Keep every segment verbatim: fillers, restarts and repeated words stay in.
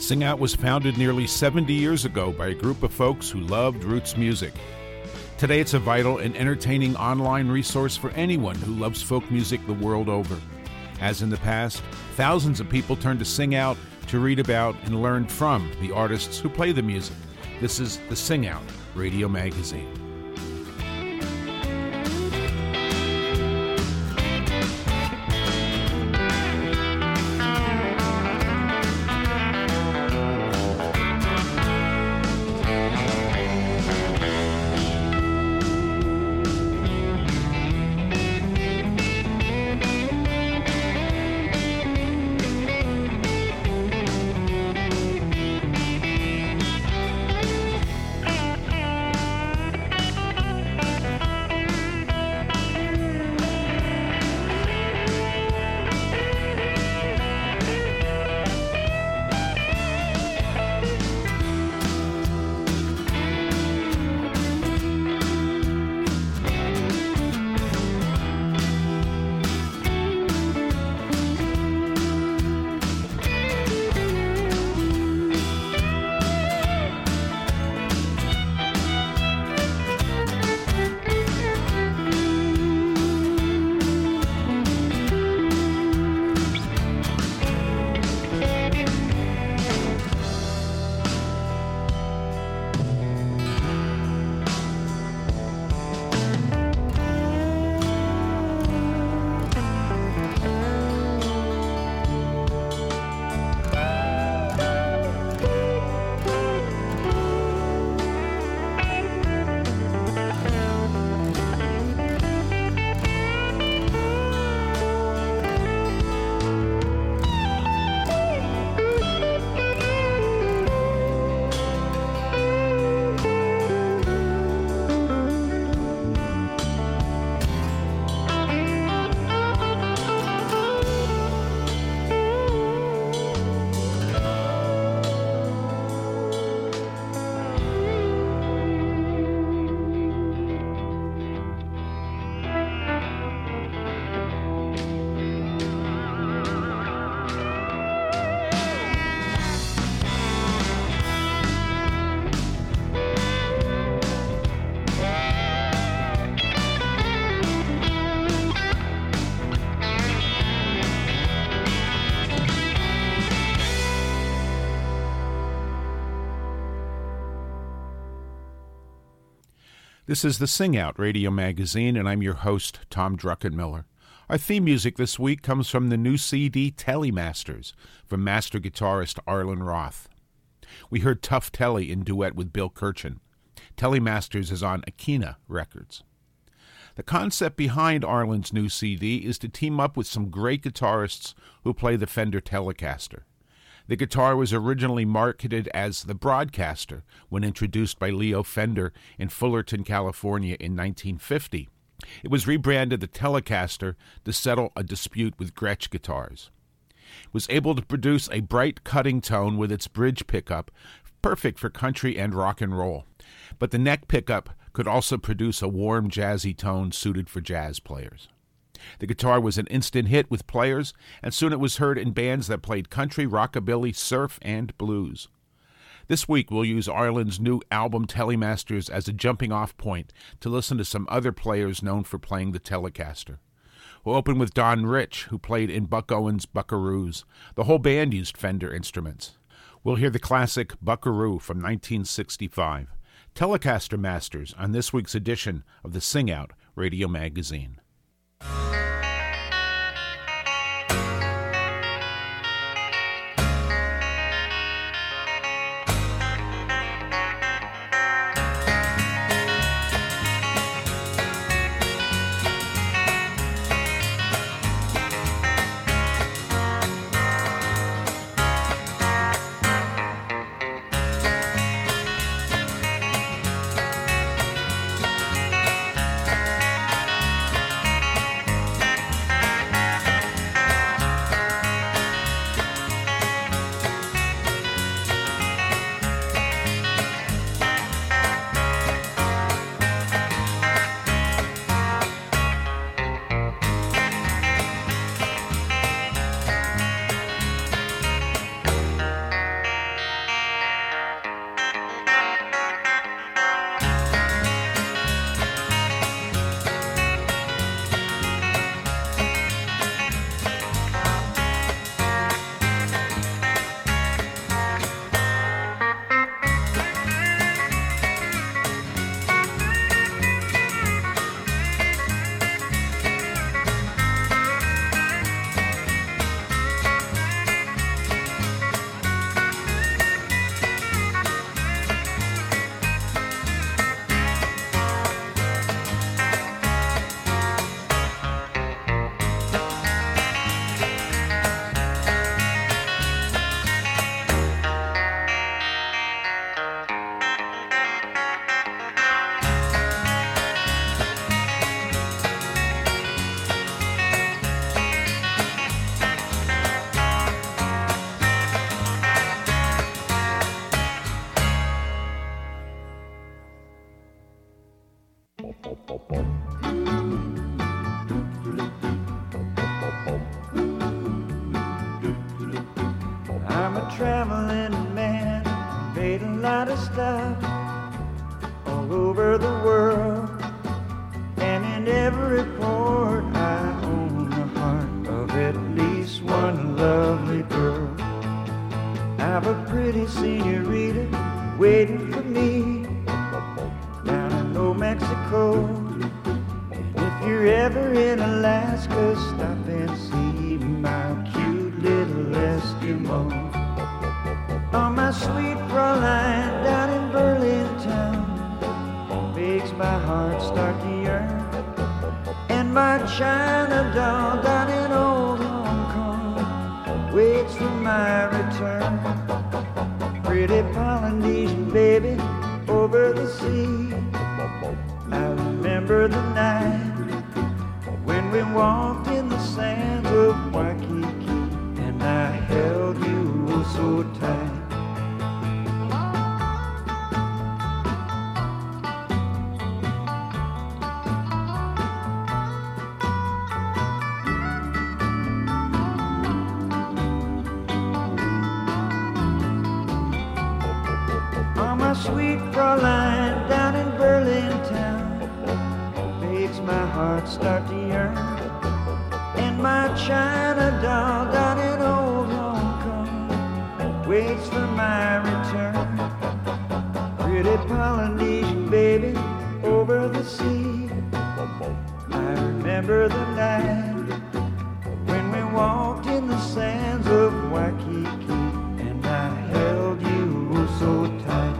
Sing Out was founded nearly seventy years ago by a group of folks who loved roots music. Today it's a vital and entertaining online resource for anyone who loves folk music the world over. As in the past, thousands of people turn to Sing Out to read about and learn from the artists who play the music. This is the Sing Out Radio Magazine. This is the Sing Out Radio Magazine, and I'm your host, Tom Druckenmiller. Our theme music this week comes from the new C D Telly-Masters from master guitarist Arlen Roth. We heard Tough Telly in duet with Bill Kirchen. Telly-Masters is on Akina Records. The concept behind Arlen's new C D is to team up with some great guitarists who play the Fender Telecaster. The guitar was originally marketed as the Broadcaster when introduced by Leo Fender in Fullerton, California in nineteen fifty. It was rebranded the Telecaster to settle a dispute with Gretsch guitars. It was able to produce a bright cutting tone with its bridge pickup, perfect for country and rock and roll. But the neck pickup could also produce a warm, jazzy tone suited for jazz players. The guitar was an instant hit with players, and soon it was heard in bands that played country, rockabilly, surf, and blues. This week we'll use Arlen's new album Telly-Masters as a jumping-off point to listen to some other players known for playing the Telecaster. We'll open with Don Rich, who played in Buck Owens' Buckaroos. The whole band used Fender instruments. We'll hear the classic Buckaroo from nineteen sixty-five. Telecaster Masters on this week's edition of the Sing Out Radio Magazine. and every port I own the heart of at least one lovely girl. I've a pretty senorita waiting for me down in Old Mexico. If you're ever in Alaska, stop and see my cute little Eskimo. Oh, my sweet Fraulein down in Berlin town makes my heart start to yearn. And my China doll down in old Hong Kong waits for my return. Pretty Polynesian baby over the sea, I remember the night when we walked in the sands of Waikiki and I held you oh so tight. Sweet Fraulein down in Berlin town makes my heart start to yearn. And my China doll down in old Hong Kong waits for my return. Pretty Polynesian baby over the sea, I remember the night when we walked in the sands of Waikiki and I held you oh so tight.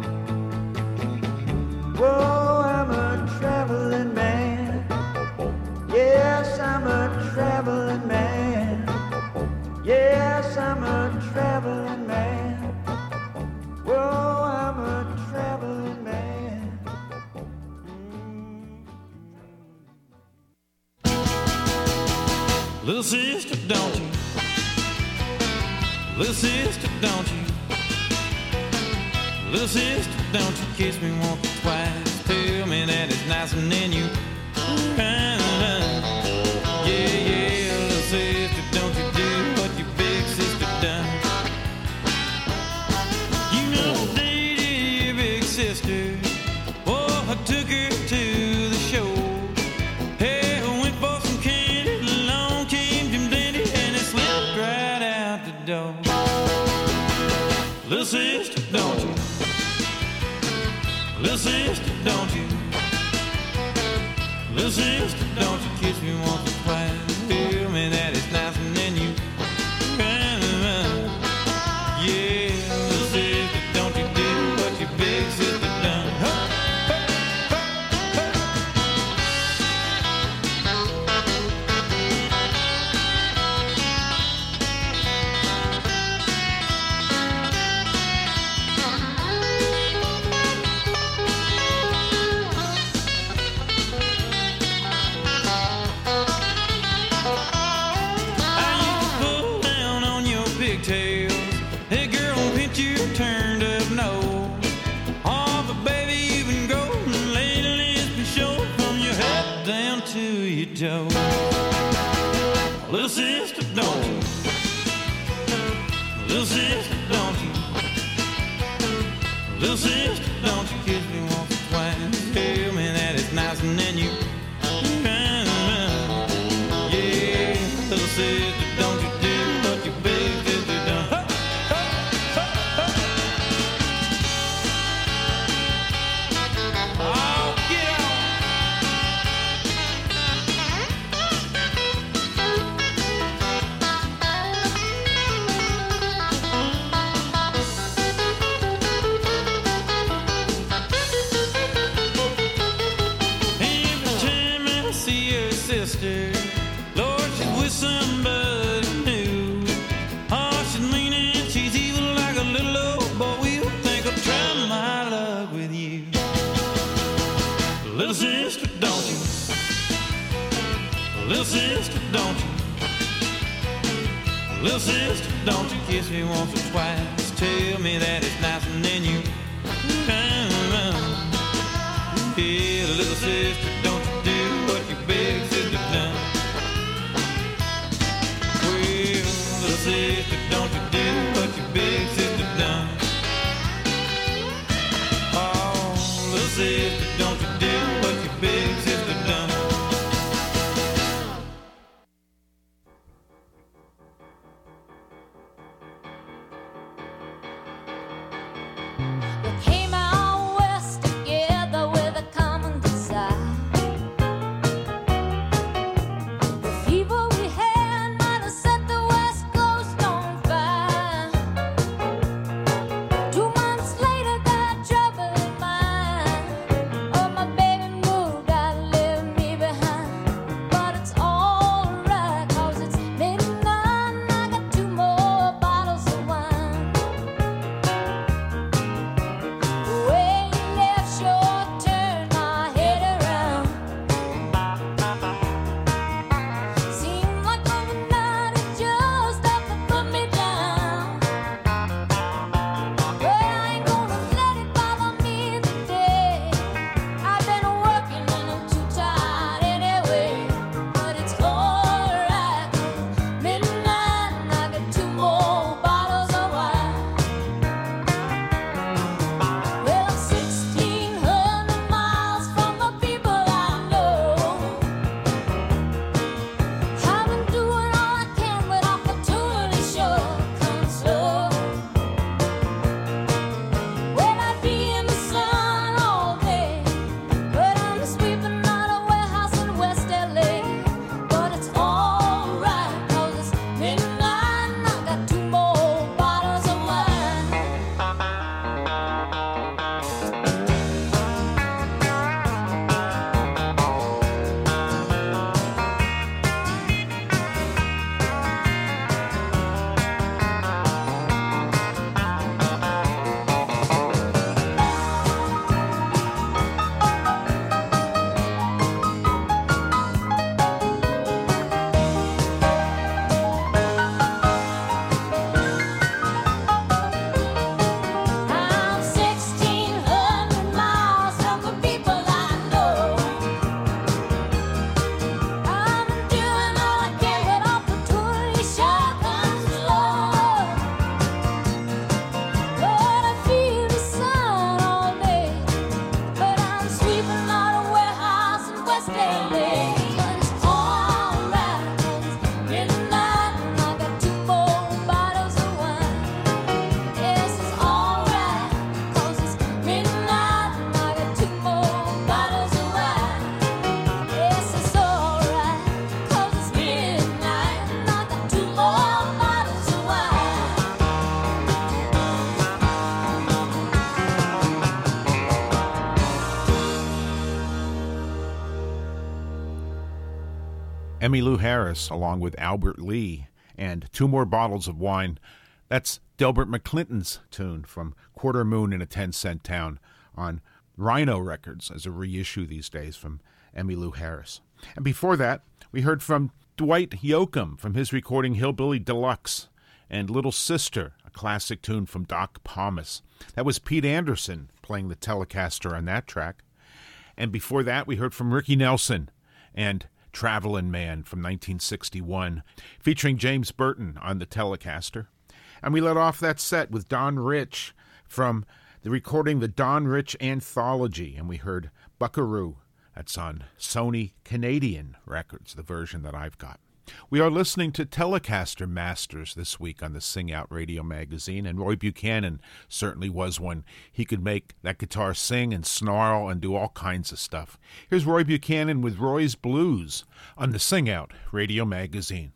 Whoa, I'm a traveling man. Yes, I'm a traveling man. Yes, I'm a traveling man. Whoa, I'm a traveling man. Mm-hmm. Little sister, don't you? Little sister, don't you? Little sister, don't you kiss me once or twice. Tell me that it's nice and then you run, run. Yeah, yeah, little sister, don't you do what your big sister done. You know I dated your big sister. Oh, I took her to the show. Hey, I went for some candy. Along came Jim Dandy and it slipped right out the door. Little sister, don't you? Little sister, don't you? Little sister, don't you kiss me once or twice. Tell me that it's nice and then you run, run. Yeah, little sister, don't you do what your big sister done. Huh? Joe. Little sister, don't you? Little sister, don't you? Little sister, don't you kiss me once or twice. Tell me that it's nice and then you run, run. Yeah, little sister, don't you do what your big sister done. Oh, get on. Sister, Lord, she's with somebody new. Oh, she's mean and she's evil like a little old boy. We'll think I'll try my luck with you. Little sister, don't you? Little sister, don't you? Little sister, don't you kiss me once or twice. Tell me that it's nice and then you run, run. Yeah, little sister, don't you do what your big sister done. Well, little sister, don't you do what your big sister done. Oh, little sister, don't you do what your big sister done. Emmylou Harris, along with Albert Lee, and Two More Bottles of Wine. That's Delbert McClinton's tune from Quarter Moon in a Ten Cent Town on Rhino Records as a reissue these days from Emmylou Harris. And before that, we heard from Dwight Yoakam from his recording Hillbilly Deluxe and Little Sister, a classic tune from Doc Pomus. That was Pete Anderson playing the Telecaster on that track. And before that, we heard from Ricky Nelson and Travelin' Man from nineteen sixty-one, featuring James Burton on the Telecaster. And we let off that set with Don Rich from the recording The Don Rich Anthology, and we heard Buckaroo. That's on Sony Canadian Records, the version that I've got. We are listening to Telecaster Masters this week on the Sing Out Radio magazine, and Roy Buchanan certainly was one. He could make that guitar sing and snarl and do all kinds of stuff. Here's Roy Buchanan with Roy's Blues on the Sing Out Radio magazine.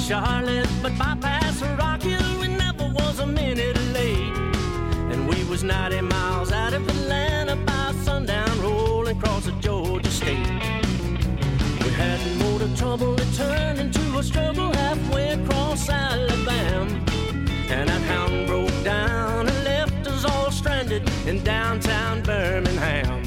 Charlotte, but bypass Rock Hill, we never was a minute late. And we was ninety miles out of Atlanta by sundown, rolling across the Georgia state. We had more to trouble, it turned into a struggle halfway across Alabama. And that hound broke down and left us all stranded in downtown Birmingham.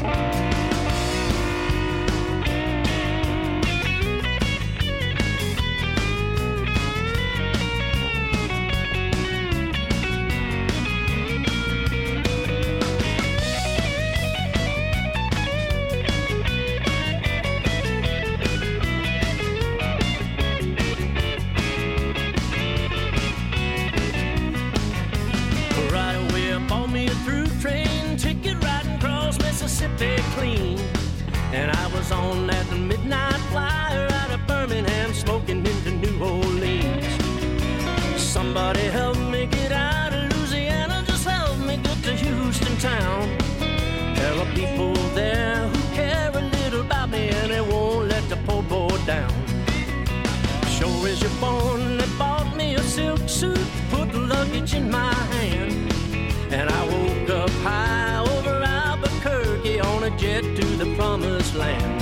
Mississippi clean, and I was on that midnight flyer out of Birmingham, smoking into New Orleans. Somebody help me get out of Louisiana, just help me get to Houston town. There are people there who care a little about me, and they won't let the poor boy down. Sure as you're born, they bought me a silk suit, put luggage in my hand, and I woke up high over Albuquerque on a jet to the promised land.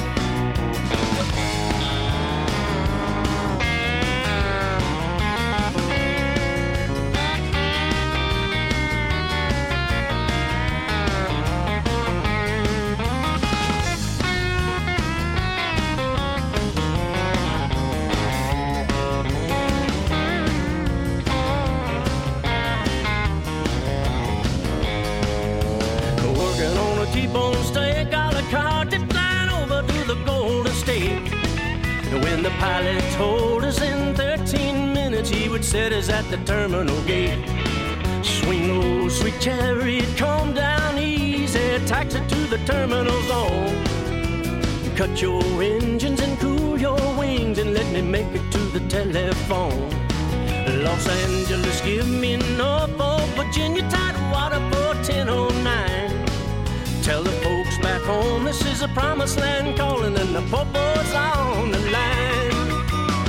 T-bone steak, a la carte, flying over to the Golden State. And when the pilot told us in thirteen minutes he would set us at the terminal gate. Swing low, sweet chariot, come down easy, taxi to the terminal zone. Cut your engines and cool your wings and let me make it to the telephone. Los Angeles, give me Norfolk, Virginia, Tidewater for ten oh nine. Tell the folks back home this is a promised land calling and the popo's on the line.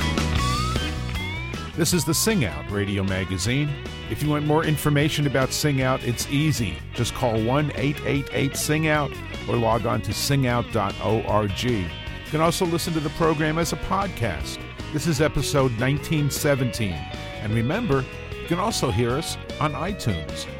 This is the Sing Out radio magazine. If you want more information about Sing Out, it's easy. Just call one eight eight eight sing out or log on to sing out dot org. You can also listen to the program as a podcast. This is episode nineteen seventeen. And remember, you can also hear us on iTunes.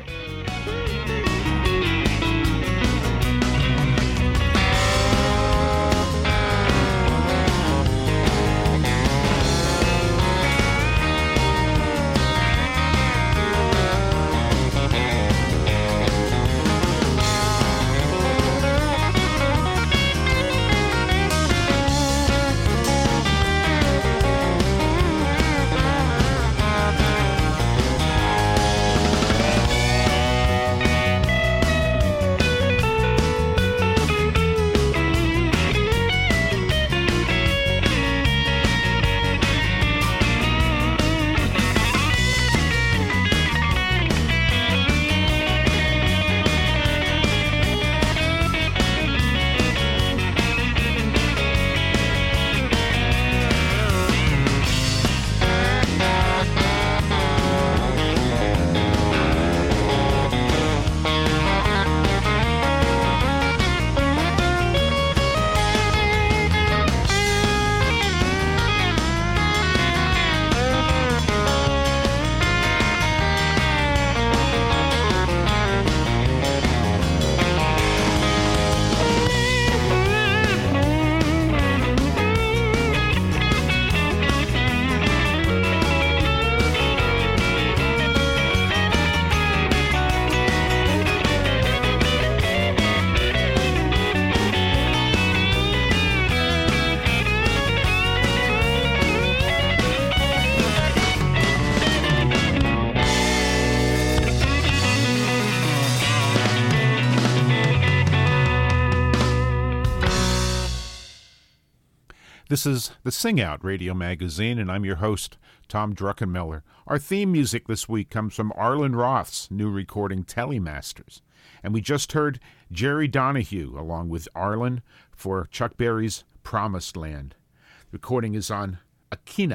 This is the Sing Out radio magazine, and I'm your host, Tom Druckenmiller. Our theme music this week comes from Arlen Roth's new recording, Telemasters. And we just heard Jerry Donahue, along with Arlen, for Chuck Berry's Promised Land. The recording is on Akina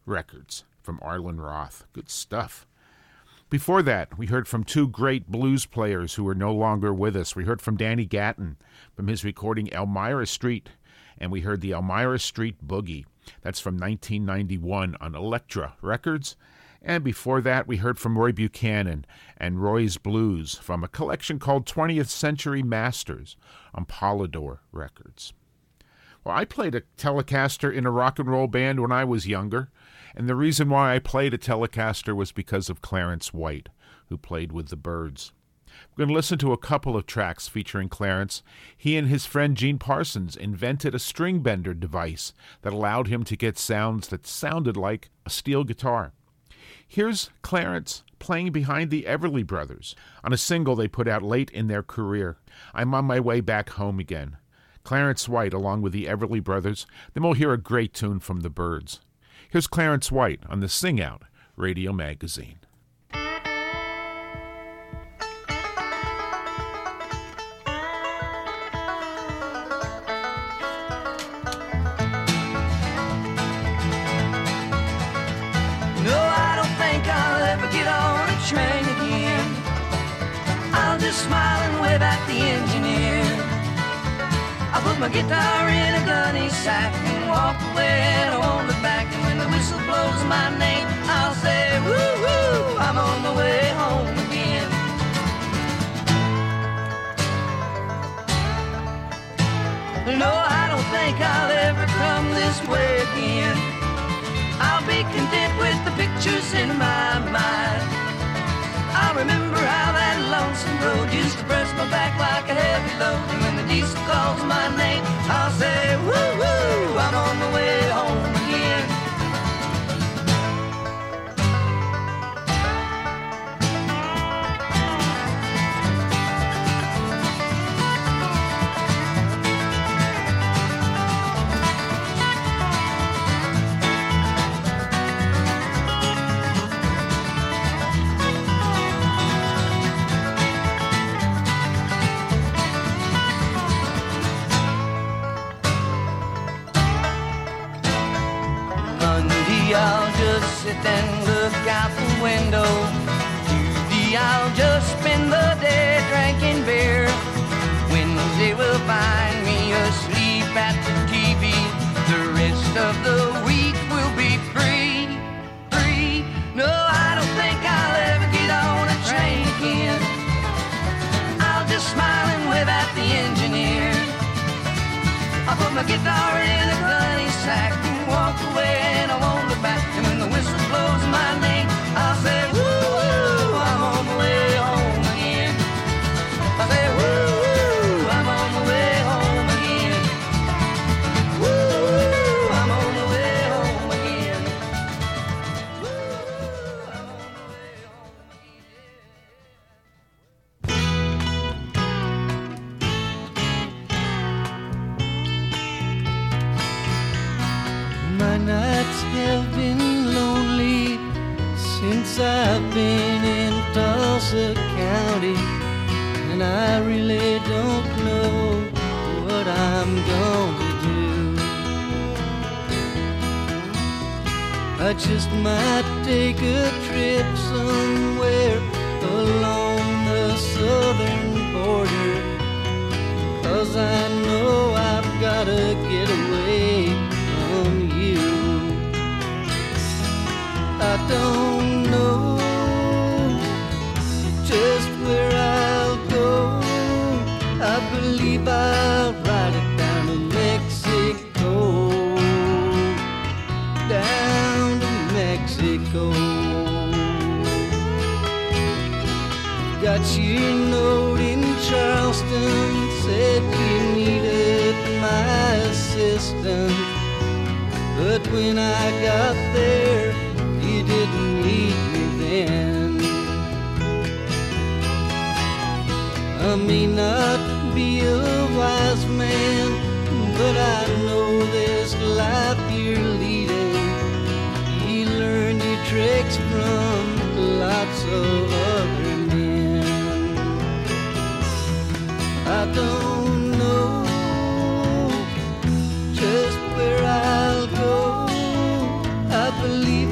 Records from Arlen Roth. Good stuff. Before that, we heard from two great blues players who are no longer with us. We heard from Danny Gatton from his recording Elmira Street, and we heard the Elmira Street Boogie. That's from nineteen ninety-one on Elektra Records. And before that, we heard from Roy Buchanan and Roy's Blues from a collection called twentieth Century Masters on Polydor Records. Well, I played a Telecaster in a rock and roll band when I was younger, and the reason why I played a Telecaster was because of Clarence White, who played with the Byrds. We're going to listen to a couple of tracks featuring Clarence. He and his friend Gene Parsons invented a string bender device that allowed him to get sounds that sounded like a steel guitar. Here's Clarence playing behind the Everly Brothers on a single they put out late in their career, I'm on My Way Back Home Again. Clarence White along with the Everly Brothers. Then we'll hear a great tune from the Byrds. Here's Clarence White on the Sing Out Radio Magazine. Train again. I'll just smile and wave at the engineer. I'll put my guitar in a gunny sack and walk away and I won't look back. And when the whistle blows my name, I'll say, woo woo, I'm on my way home again. No, I don't think I'll ever come this way again. I'll be content with the pictures in my mind. I remember how that lonesome road used to press my back like a heavy load. And when the diesel calls my name, I'll say, woo woo, I'm on my way home again. I'll just sit and look out the window. Tuesday I'll just spend the day drinking beer. Wednesday will find me asleep at the T V. The rest of the week will be free, free. No, I don't think I'll ever get on a train again. I'll just smile and wave at the engineer. I'll put my guitar in a gunny sack and walk away and I won't look back. And when the whistle blows my name, I'll say, woo woo, I'm on my way home again. I'll say, woo woo, I'm on my way home again. Woo woo, I'm on my way home again. Woo woo, I'm on my way home again. My nights have been lonely since I've been in Tulsa County, and I really don't know what I'm gonna do. I just might take a trip somewhere along the southern border, 'cause I know I've gotta get away from you. I don't know just where I'll go. I believe I'll ride it down to Mexico, down to Mexico. Got your note in Charleston, said you needed my assistance, but when I got there, you didn't need me then. I may not be a wise man, but I know this life you're leading. You learned your tricks from lots of other men. I don't know just where I'll go. I believe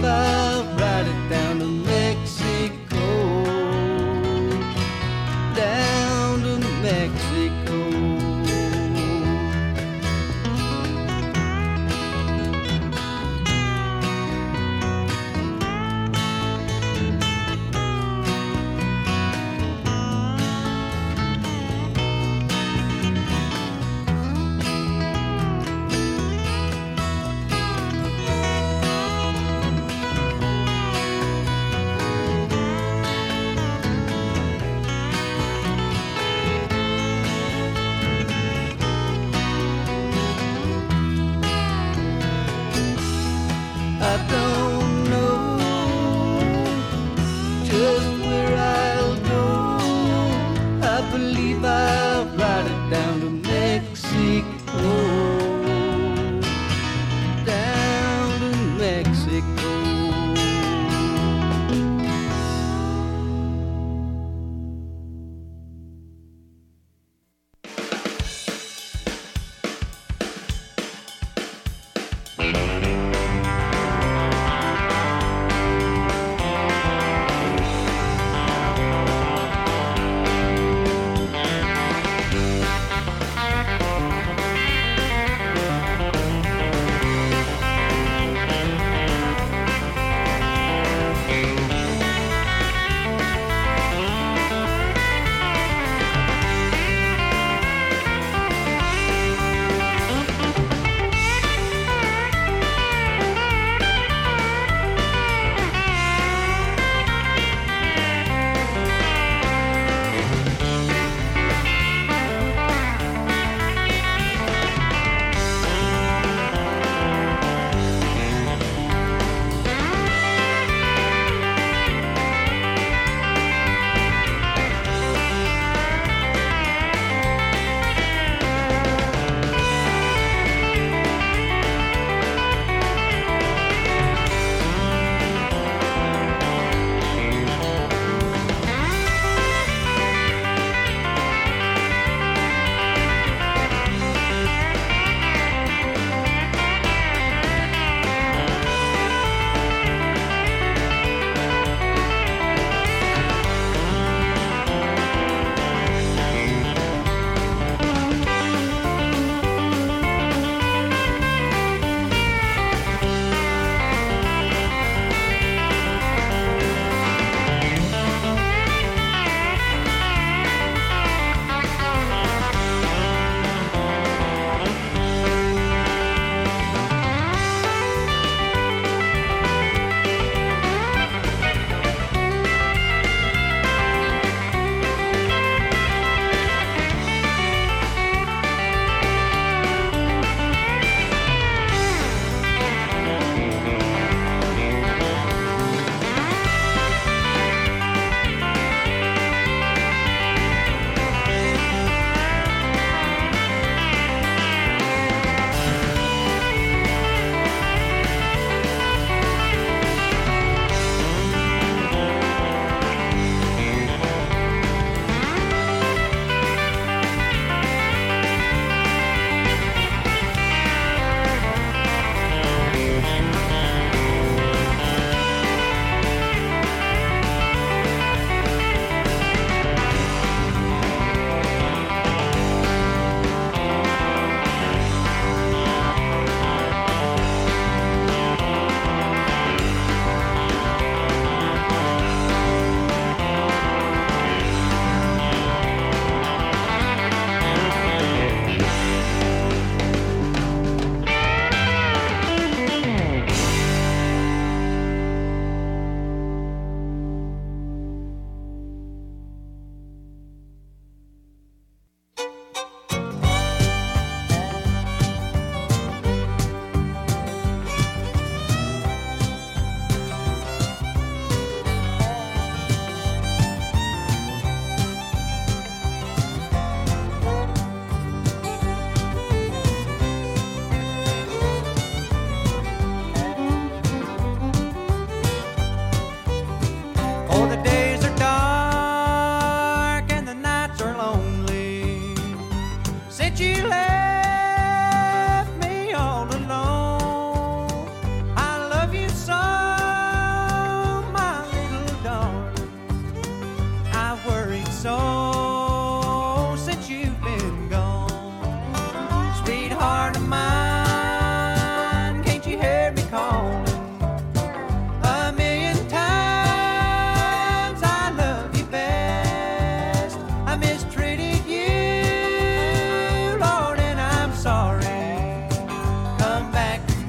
so since you've been gone. Sweetheart of mine, can't you hear me calling? A million times I love you best. I mistreated you, Lord, and I'm sorry. Come back to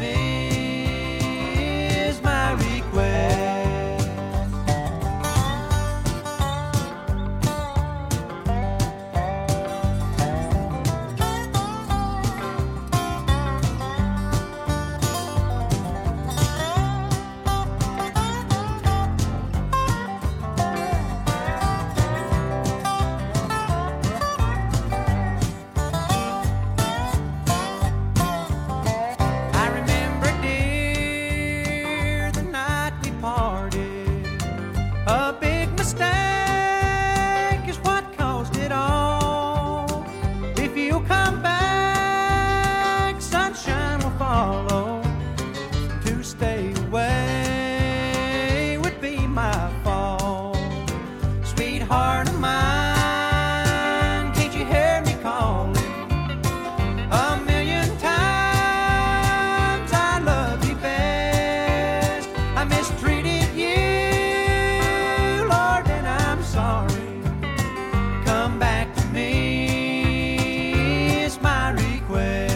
me is my request. I remember, dear, the night we parted. A big mistake is what caused it all. If you come back, sunshine will follow. To stay away would be my fault. Sweetheart of mine, can't you hear me calling? A million times I love you best. I mistreated you, Lord, and I'm sorry. Come back to me is my request.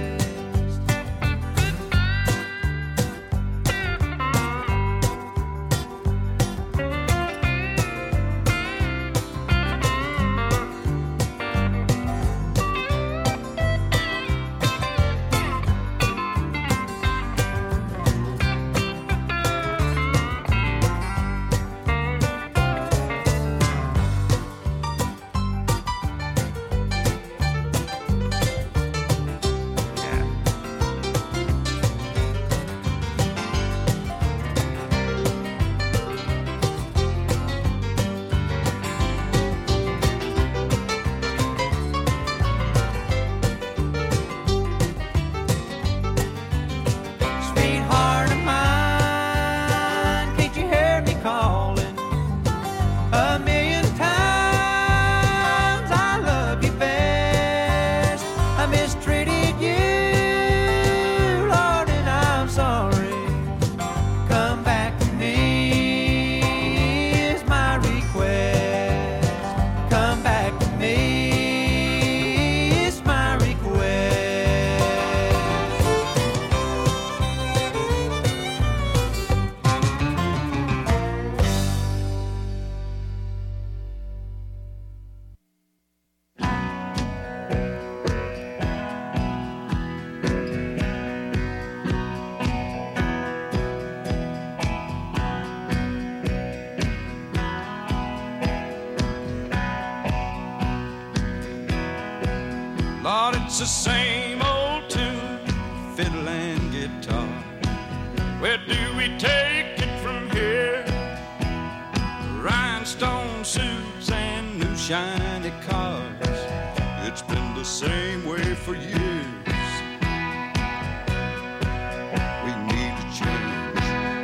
Sweetheart of mine, can't you hear me calling? A million times I love you best. I mistreated you, Lord, and I'm sorry. Come back to me is my request. Come back to me is my request. Lord, it's the same old tune, fiddle and guitar. Where do we take it from here? Rhinestone suits and new shiny cars. It's been the same way for years. We need a change.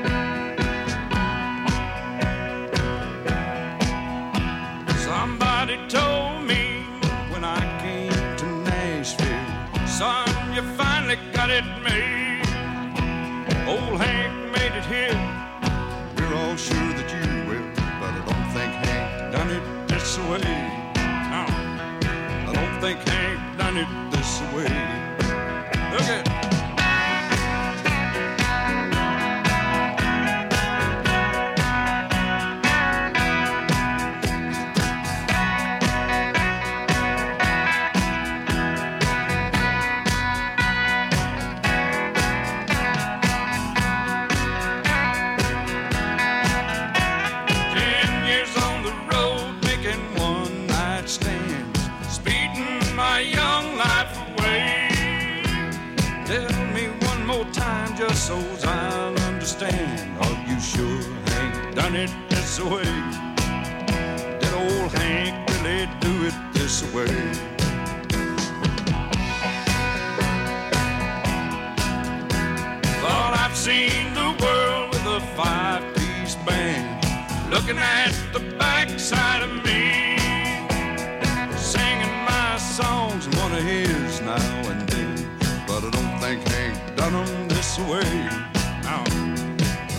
Somebody told me when I came to Nashville, son, you finally got it made. Old Hank made it here. We're all sure that you will, but I don't think Hank done it this way. No, I don't think Hank done it this way. Look at ten years on the road, making one night stands, speeding my young life away. Tell me one more time, just so I'll understand. Are you sure Hank done it this way? Did old Hank really do it this way? Thought I've seen the world with a five-piece band, looking at the backside of me.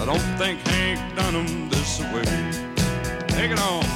I don't think Hank done 'em this way. Take it on.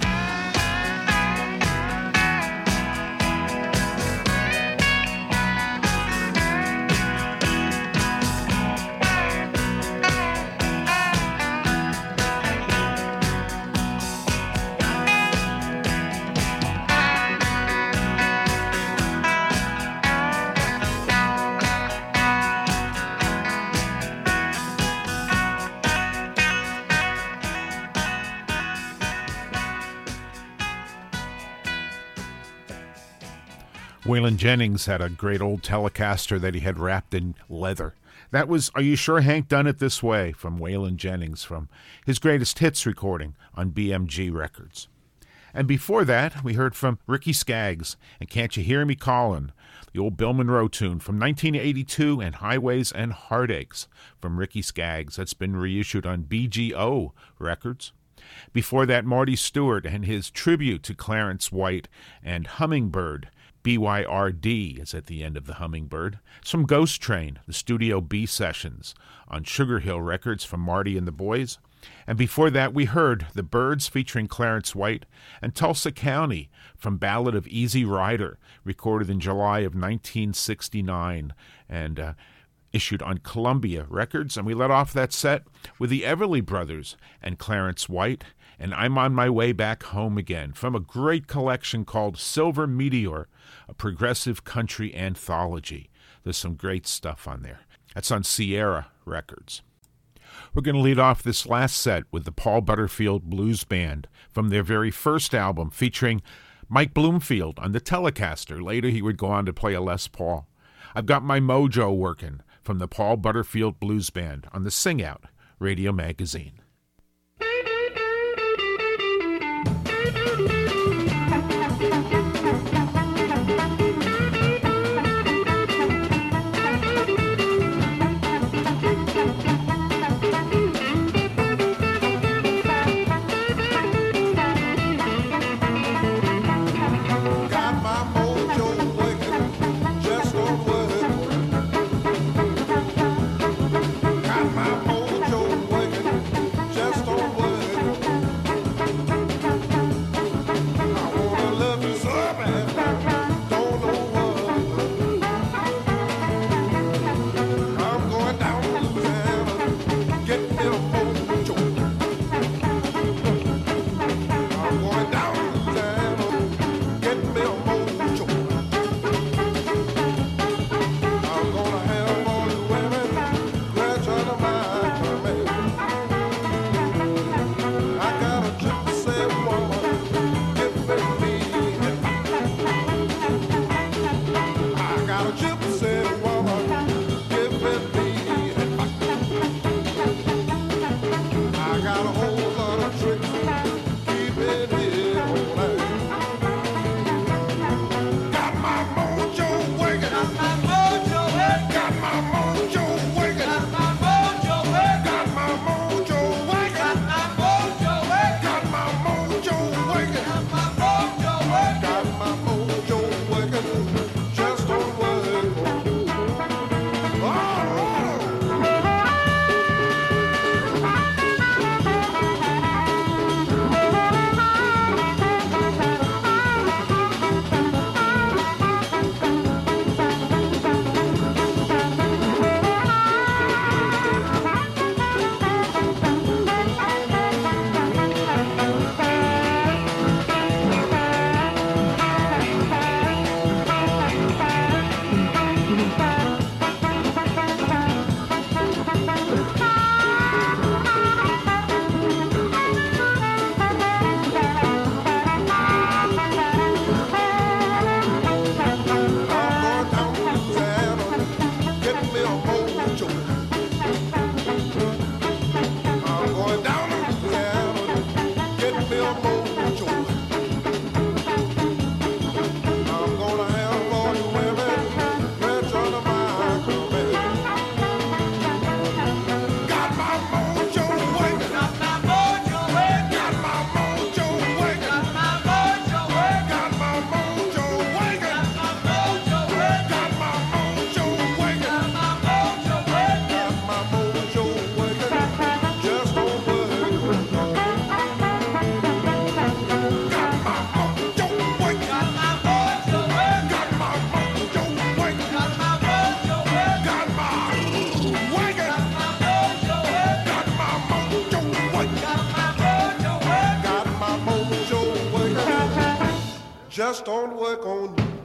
Waylon Jennings had a great old Telecaster that he had wrapped in leather. That was Are You Sure Hank Done It This Way from Waylon Jennings from his greatest hits recording on B M G Records. And before that, we heard from Ricky Skaggs and Can't You Hear Me Callin', the old Bill Monroe tune from nineteen eighty-two, and Highways and Heartaches from Ricky Skaggs. That's been reissued on B G O Records. Before that, Marty Stewart and his tribute to Clarence White and Hummingbird. B Y R D is at the end of the Hummingbird. It's from Ghost Train, the Studio B sessions on Sugar Hill Records from Marty and the Boys. And before that, we heard The Byrds featuring Clarence White and Tulsa County from Ballad of Easy Rider, recorded in July of nineteen sixty-nine and uh, issued on Columbia Records. And we let off that set with the Everly Brothers and Clarence White and I'm on My Way Back Home Again from a great collection called Silver Meteor, a progressive country anthology. There's some great stuff on there. That's on Sierra Records. We're going to lead off this last set with the Paul Butterfield Blues Band from their very first album, featuring Mike Bloomfield on the Telecaster. Later he would go on to play a Les Paul. I've Got My Mojo Working from the Paul Butterfield Blues Band on the Sing Out Radio Magazine. Got my mojo working. just don't work on you.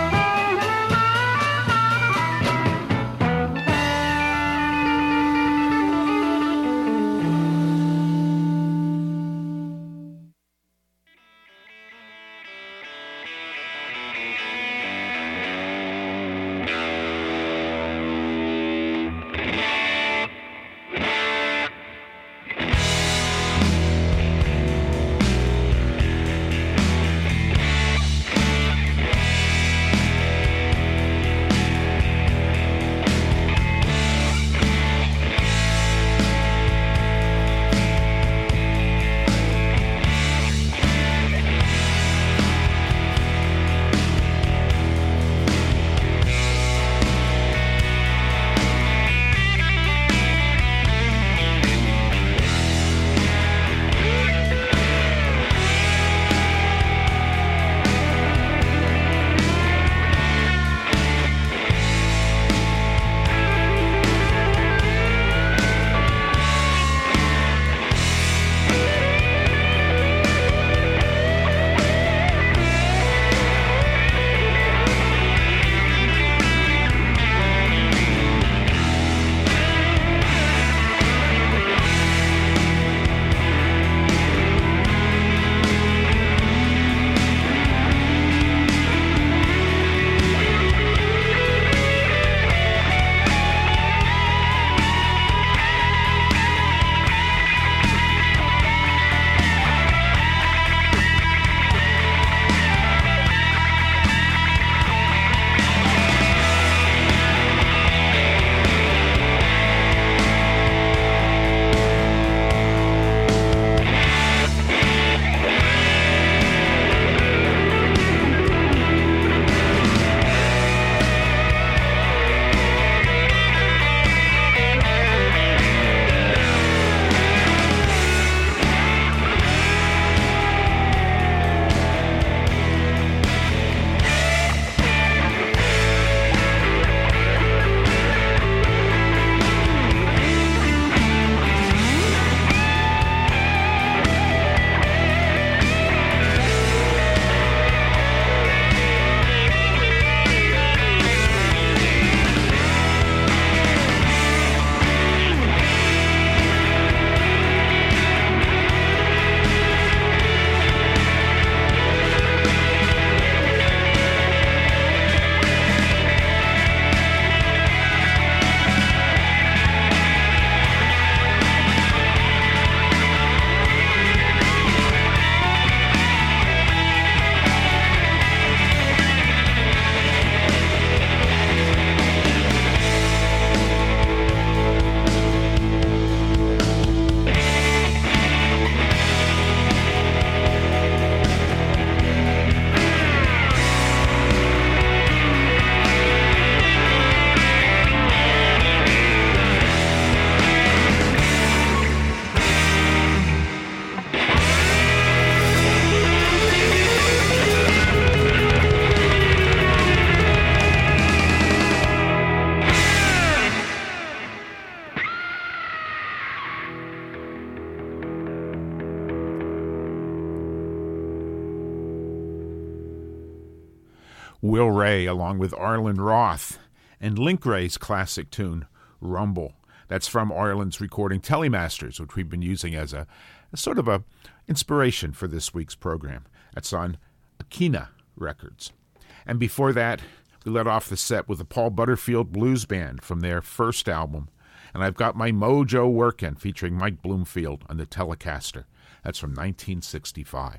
Will Ray along with Arlen Roth, and Link Wray's classic tune, Rumble. That's from Arlen's recording Telemasters, which we've been using as a, a sort of a inspiration for this week's program. That's on Akina Records. And before that, we let off the set with the Paul Butterfield Blues Band from their first album. And I've got my mojo working, featuring Mike Bloomfield on the Telecaster. That's from nineteen sixty-five.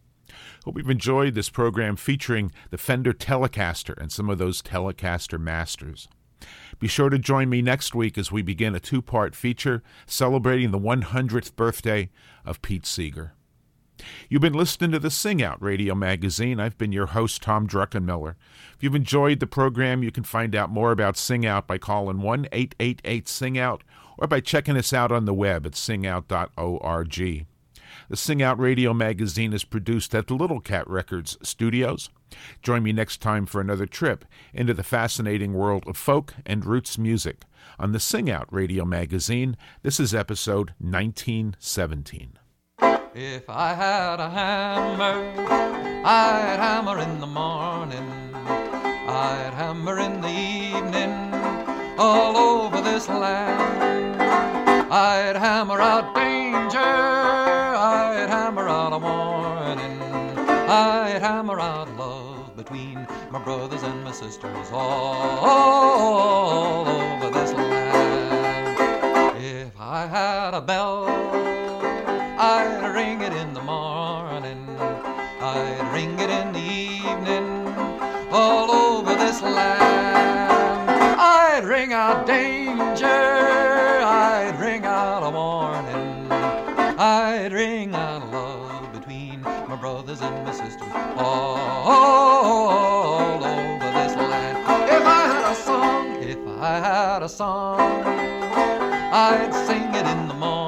Hope you've enjoyed this program featuring the Fender Telecaster and some of those Telecaster masters. Be sure to join me next week as we begin a two-part feature celebrating the one hundredth birthday of Pete Seeger. You've been listening to the Sing Out Radio Magazine. I've been your host, Tom Druckenmiller. If you've enjoyed the program, you can find out more about Sing Out by calling one eight eight eight sing out or by checking us out on the web at sing out dot org. The Sing Out Radio Magazine is produced at the Little Cat Records studios. Join me next time for another trip into the fascinating world of folk and roots music on the Sing Out Radio Magazine. This is episode nineteen seventeen. If I had a hammer, I'd hammer in the morning, I'd hammer in the evening, all over this land. I'd hammer out danger, I'd hammer out a warning, I'd hammer out love between my brothers and my sisters all, all over this land. If I had a bell, I'd ring it in the morning, I'd ring it in the evening, all over this land. I'd ring out danger, I'd ring out a warning, I'd ring out love between my brothers and my sisters all, all over this land. If I had a song, if I had a song, I'd sing it in the morning,